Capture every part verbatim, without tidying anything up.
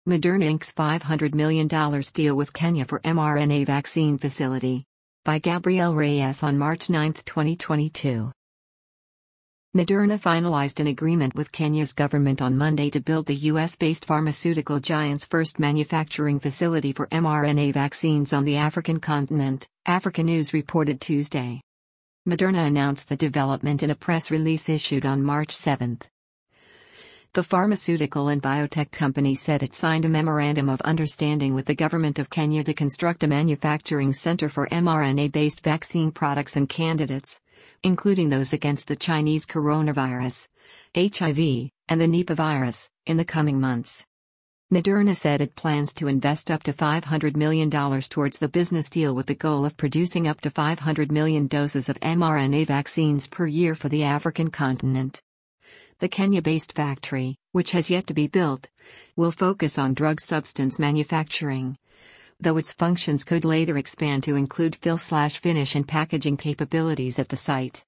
Moderna inks five hundred million dollars deal with Kenya for mRNA vaccine facility. By Gabriel Reyes on March ninth, twenty twenty-two. Moderna finalized an agreement with Kenya's government on Monday to build the U S-based pharmaceutical giant's first manufacturing facility for mRNA vaccines on the African continent, Africa News reported Tuesday. Moderna announced the development in a press release issued on March seventh. The pharmaceutical and biotech company said it signed a memorandum of understanding with the government of Kenya to construct a manufacturing center for mRNA-based vaccine products and candidates, including those against the Chinese coronavirus, H I V, and the Nipah virus, in the coming months. Moderna said it plans to invest up to five hundred million dollars towards the business deal with the goal of producing up to five hundred million doses of mRNA vaccines per year for the African continent. The Kenya-based factory, which has yet to be built, will focus on drug substance manufacturing, though its functions could later expand to include fill-finish and packaging capabilities at the site.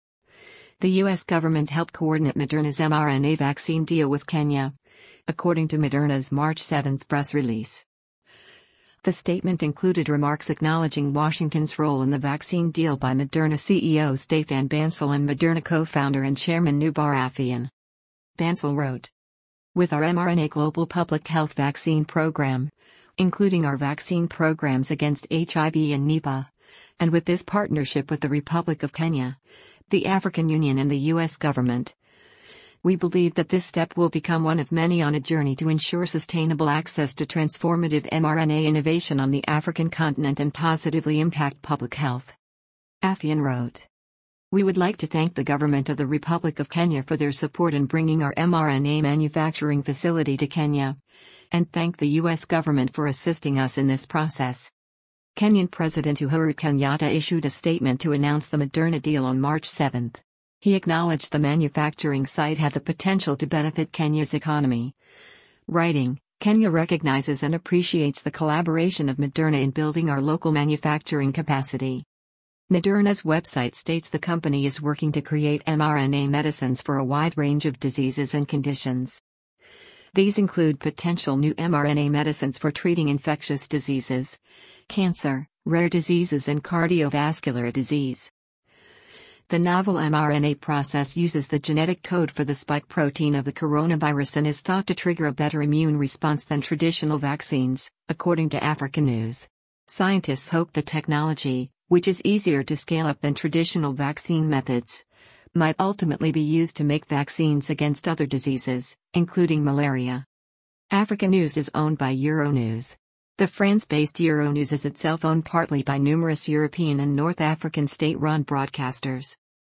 The U S government helped coordinate Moderna's mRNA vaccine deal with Kenya, according to Moderna's March seventh press release. The statement included remarks acknowledging Washington's role in the vaccine deal by Moderna C E O Stéphane Bancel and Moderna co-founder and chairman Noubar Afeyan. Bancel wrote, "With our mRNA Global Public Health Vaccine Program, including our vaccine programs against H I V and Nipah, and with this partnership with the Republic of Kenya, the African Union and the U S government, we believe that this step will become one of many on a journey to ensure sustainable access to transformative mRNA innovation on the African continent and positively impact public health." Afeyan wrote, "We would like to thank the government of the Republic of Kenya for their support in bringing our mRNA manufacturing facility to Kenya, and thank the U S government for assisting us in this process." Kenyan President Uhuru Kenyatta issued a statement to announce the Moderna deal on March seventh. He acknowledged the manufacturing site had the potential to benefit Kenya's economy, writing, "Kenya recognizes and appreciates the collaboration of Moderna in building our local manufacturing capacity." Moderna's website states the company is working to create mRNA medicines for a wide range of diseases and conditions. These include potential new mRNA medicines for treating infectious diseases, cancer, rare diseases and cardiovascular disease. The novel mRNA process uses the genetic code for the spike protein of the coronavirus and is thought to trigger a better immune response than traditional vaccines, according to Africa News. Scientists hope the technology, which is easier to scale up than traditional vaccine methods, might ultimately be used to make vaccines against other diseases, including malaria. Africa News is owned by Euronews. The France-based Euronews is itself owned partly by numerous European and North African state-run broadcasters.